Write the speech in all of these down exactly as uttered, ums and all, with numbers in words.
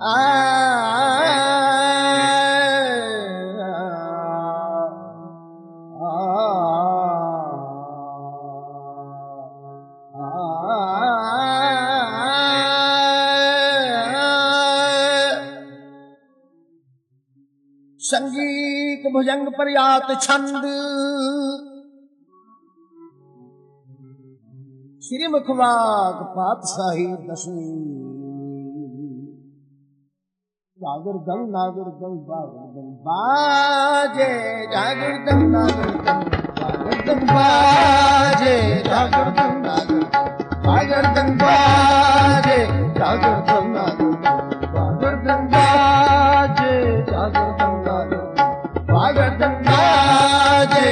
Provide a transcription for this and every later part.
संगीत भुजंग पर्यात छंद श्री मुखवाक पातशाही दशमी जागृतम नागृतम जागृतम बाजे जागृतम नागृतम जागृतम बाजे जागृतम नागृतम जागृतम बाजे जागृतम नागृतम जागृतम बाजे जागृतम जागृतम बाजे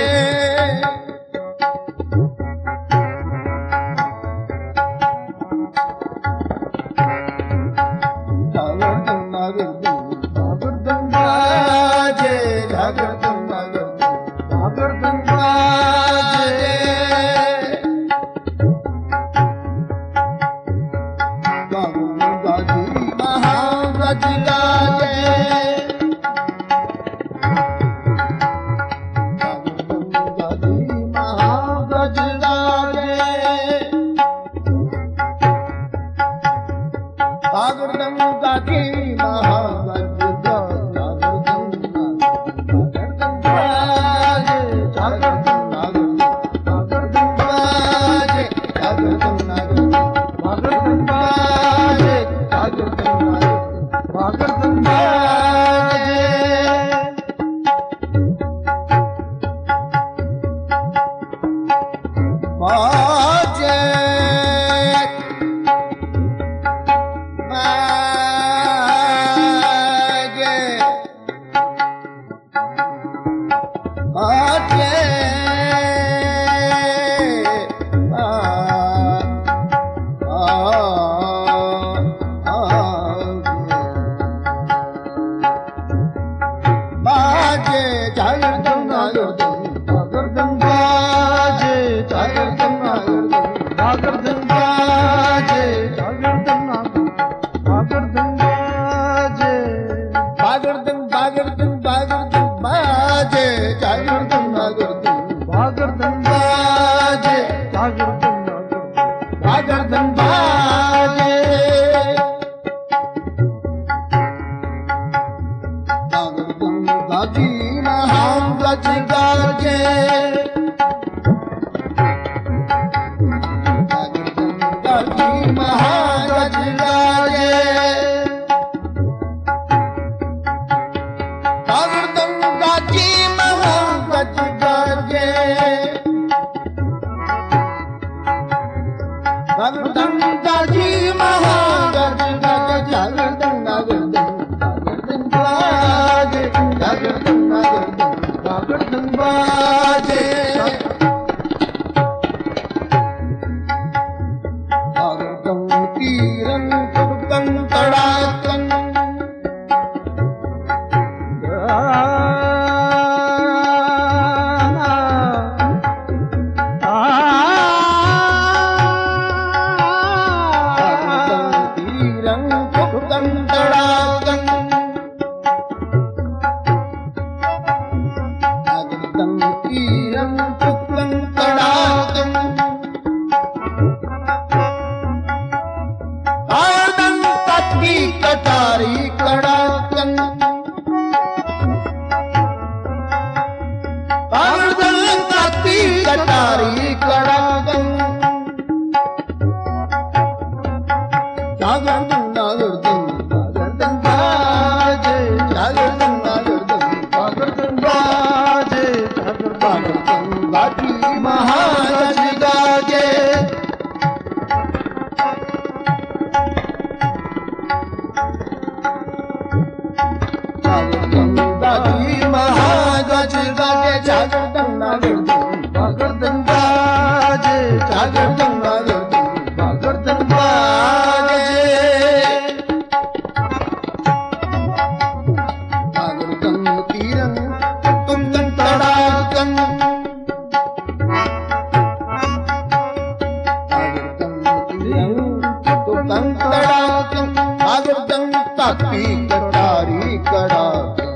काती कटारी कड़ा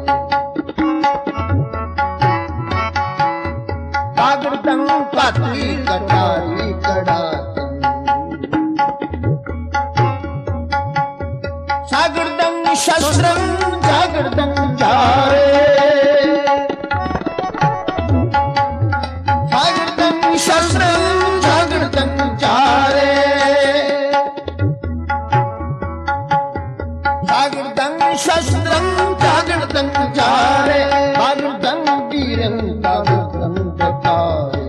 जागृतं काती कटारी कड़ा जागृतं शस्त्रं जागृतं जारे जागृतं शस्त्रं जागृतं जारे जागृतं शस्त्रं जागृतं जारे जागृतं वीरं जागृतं दत्तारे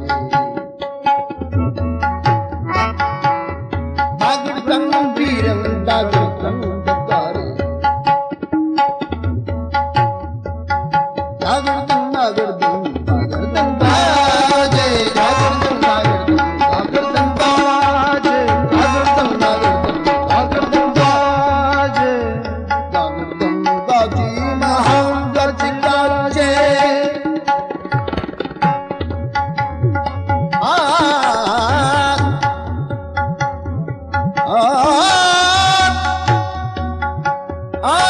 जागृतं वीरं जागृतं दत्तारे जागृतं जागृतं जागृतं बाजे जागृतं जागृतं जागृतं बाजे जागृतं जागृतं जागृतं बाजे जागृतं गाजी महान गर्ज गाजे आ आ आ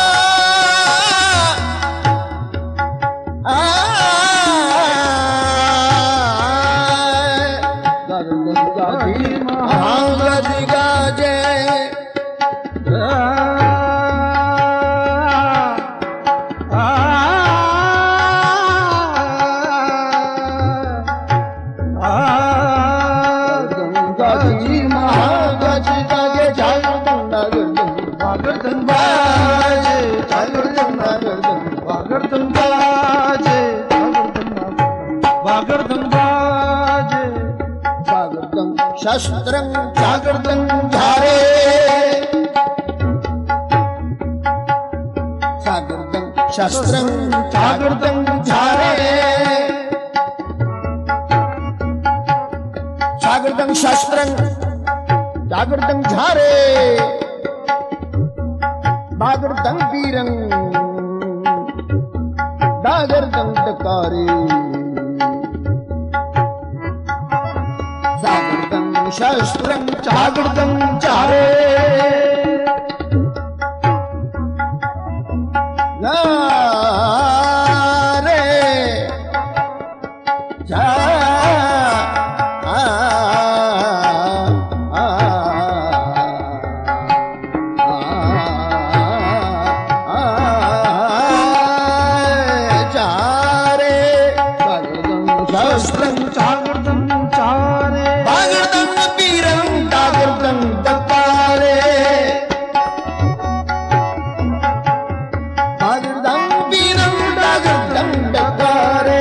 शस्त्रं जागृतं झारे जागृतं शस्त्रं जागृतं झारे जागृतं शस्त्रं जागृतं झारे जागृतं वीरं जागृतं दकारे जागृतं शस्त्रं जागृतं चारे रे जा आ आ चारे जागृतं शस्त्रं जागृतं चारे जागृतं वीरं जागृतं दत्तारे जागृतं वीरं जागृतं दत्तारे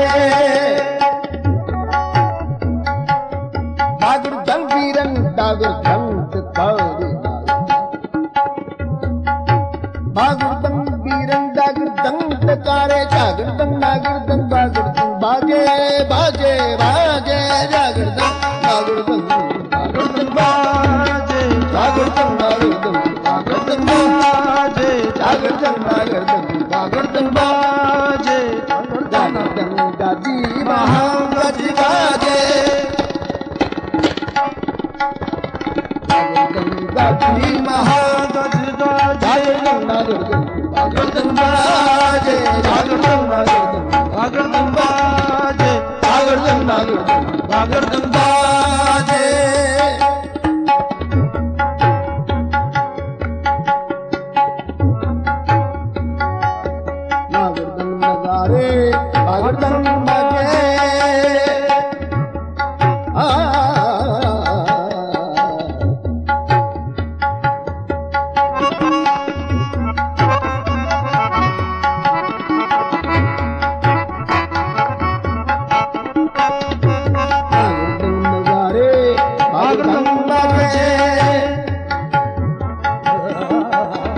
जागृतं वीरं जागृतं दत्तारे जागृतं वीरं जागृतं दत्तारे जागृतं जागृतं जागृतं बाजे बाजे बाजे जागृतं जागृतं जागृतं बाजे जागृतं जागृतं जागृतं बाजे जागृतं जागृतं जागृतं बाजे जागृतं गाजी महागज गाजे जागृतं गाजी महागज गाजे जागृतं जागृतं बाजे जागृतं जागृतं जागृतं बाजे जागृतं जागृतं जागृतं बाजे जागृतं नगारे जागृतं बाजे आ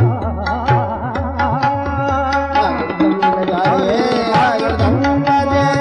जागृतं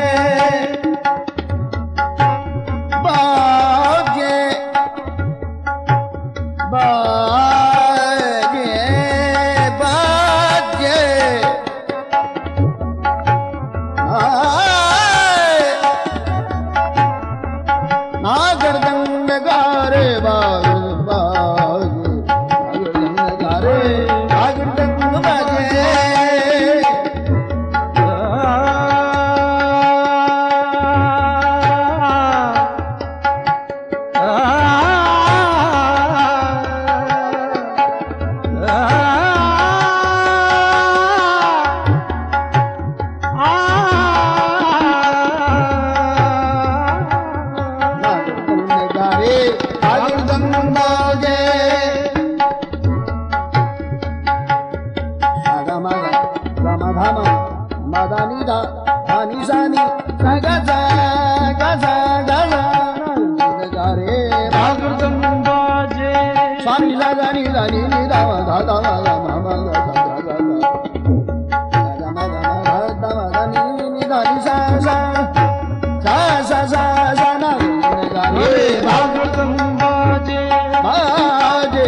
दा धानी सानी गा सा गा सा गा सा गा रे भागवतम बाजे स्वामी ला गा नी दा नी नी दा मा धा धा मा गा मा मा गा गा गा गा मा गा मा धा मा धा नी नी दा नी सा सा सा सा सा सा ना गा रे भागवतम बाजे बाजे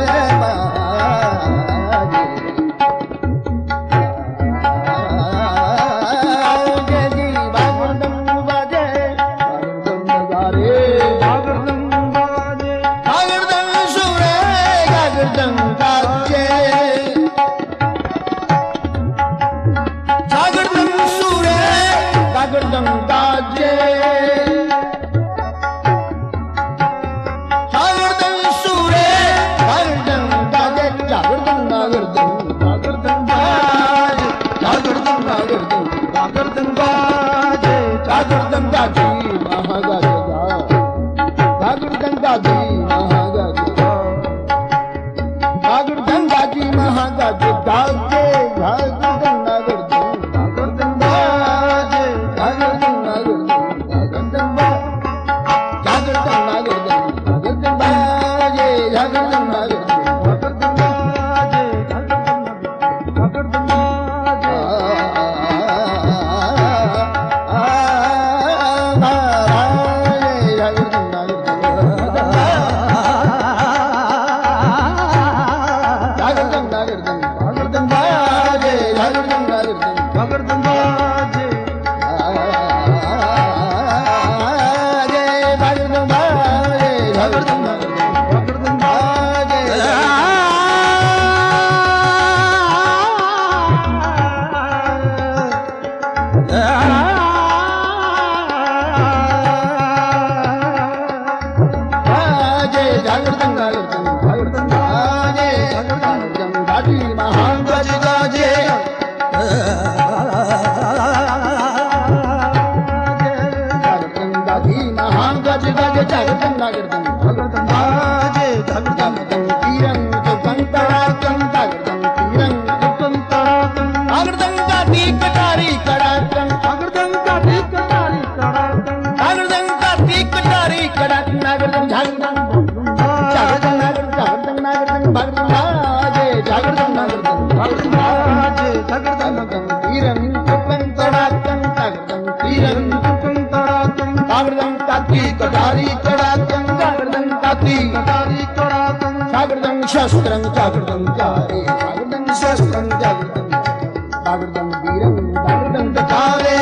शस्त्रं जागृतं चारे जागृतं शस्त्रं जागृतं जागृतं वीरं जागृतं तथारे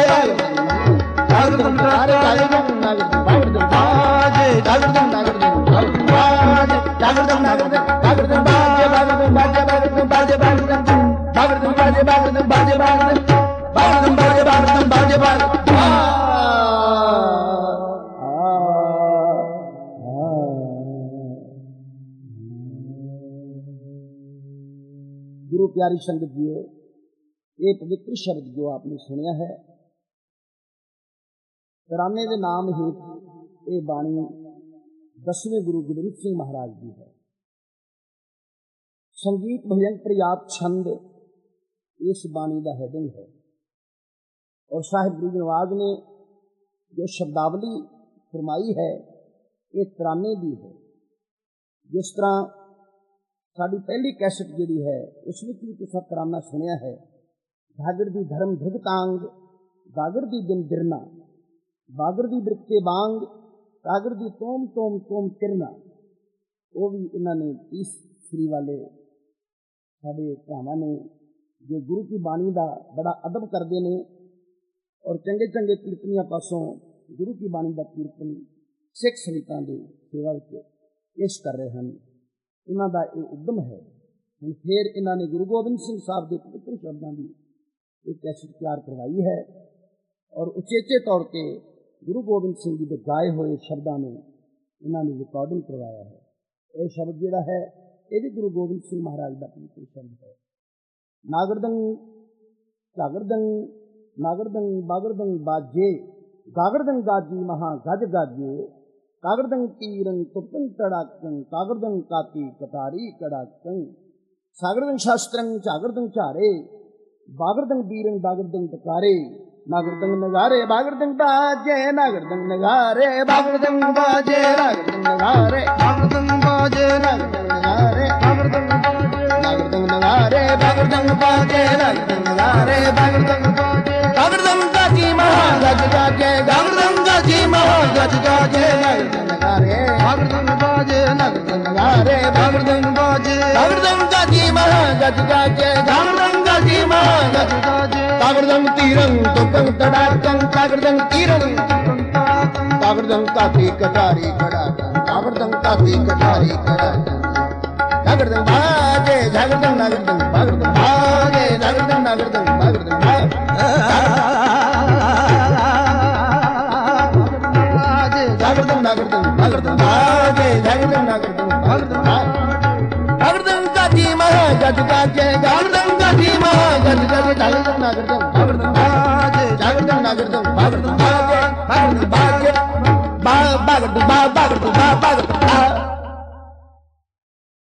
जागृतं तथारे जागृतं नागृतं जागृतं बाजे जागृतं नागृतं जागृतं बाजे जागृतं नागृतं जागृतं बाजे जागृतं बाजे जागृतं बाजे जागृतं जागृतं बाजे जागृतं बाजे जागृतं जागृतं बाजे जागृतं बाजे बाजे गुरु प्यारी संगत जी, ये पवित्र शब्द जो आपने सुनिया है तराने के नाम हेत ये बाणी दसवें गुरु गोबिंद सिंह महाराज जी है। संगीत भजन प्रयात छंद इस बाणी का हेडिंग है और साहिब गुरु नवाज ने जो शब्दावली फरमाई है ये तराने की है। जिस तरह साड़ी पहली कैसेट जी है उस भी तुसा तराना सुनिया है, घागर दी धर्म धिगतांग गागर दी दिन दिरना बागर दी बिरके बांग गागर दी तोम तोम तोम तिरना। वो भी इन्होंने तीसरी वाले साढ़े भरावां ने जो गुरु की बाणी का बड़ा अदब करते हैं और चंगे चंगे कीर्तनिया पासों गुरु की बाणी का कीर्तन सिख संगतां की सेवा पेश कर रहे हैं। इन्हों का ये उद्यम है। हम फिर इन्होंने गुरु गोबिंद सिंह साहब के पवित्र शब्दों की एक कैसेट तैयार करवाई है और उचेचे तौर पर गुरु गोबिंद सिंह जी के गाए हुए शब्दों में इन्होंने रिकॉर्डिंग करवाया है। यह शब्द जोड़ा है ये भी गुरु गोबिंद सिंह महाराज का पवित्र शब्द है। नागरदंग जागरदंग नागरदंग बागरदंग बाजे गागरदंग गाजी महा गज गाजे कागरदंग तीरंग तुपंग तड़ाकंग कागरदंग काती कटारी कड़ाकंग सागरदंग शास्त्रंग चागरदंग चारे बागरदंग बीरंग दागरदंग तकारे नागरदंग नगारे बागरदंग बाजे नागरदंग नगारे बागरदंग बाजे नागरदंग नगारे बागरदंग बाजे नागरदंग नगारे बागरदंग बाजे नागरदंग नगारे बागरदंग बाजे नागरदंग नगारे बागरदंग बाजे बागरदंग गाजी महागज गाजे बागरदंग गाजी महागज गाजे नागरदंग नगारे बागरदंग बाजे नागरदंग नगारे बागरदंग बाजे बागरदंग गाजी महागज गाजे बागरदंग गाजी महागज गाजे बागरदंग तीरंग तुकंग तड़ाकंग बागरदंग तीरंग तुकंग तड़ाकंग बागरदंग काती कटारी कड़ाकंग बागरदंग काती कटारी कड़ाकंग नागरदंग बाजे जागरदंग नागरदंग बागरदंग बाजे जागरदंग नागरदंग बागरदंग बाजे जागरदंग नागरदंग बागरदंग बाजे जागरदंग नागरदंग बागरदंग बागरदंग काती महागज गाजे बागरदंग काती महागज गाजे जागरदंग नागरदंग बागरदंग बाजे जागरदंग नागरदंग बागरदंग बाजे बागरदंग बाजे बा बागरदंग बा बागरदंग बा बागरदंग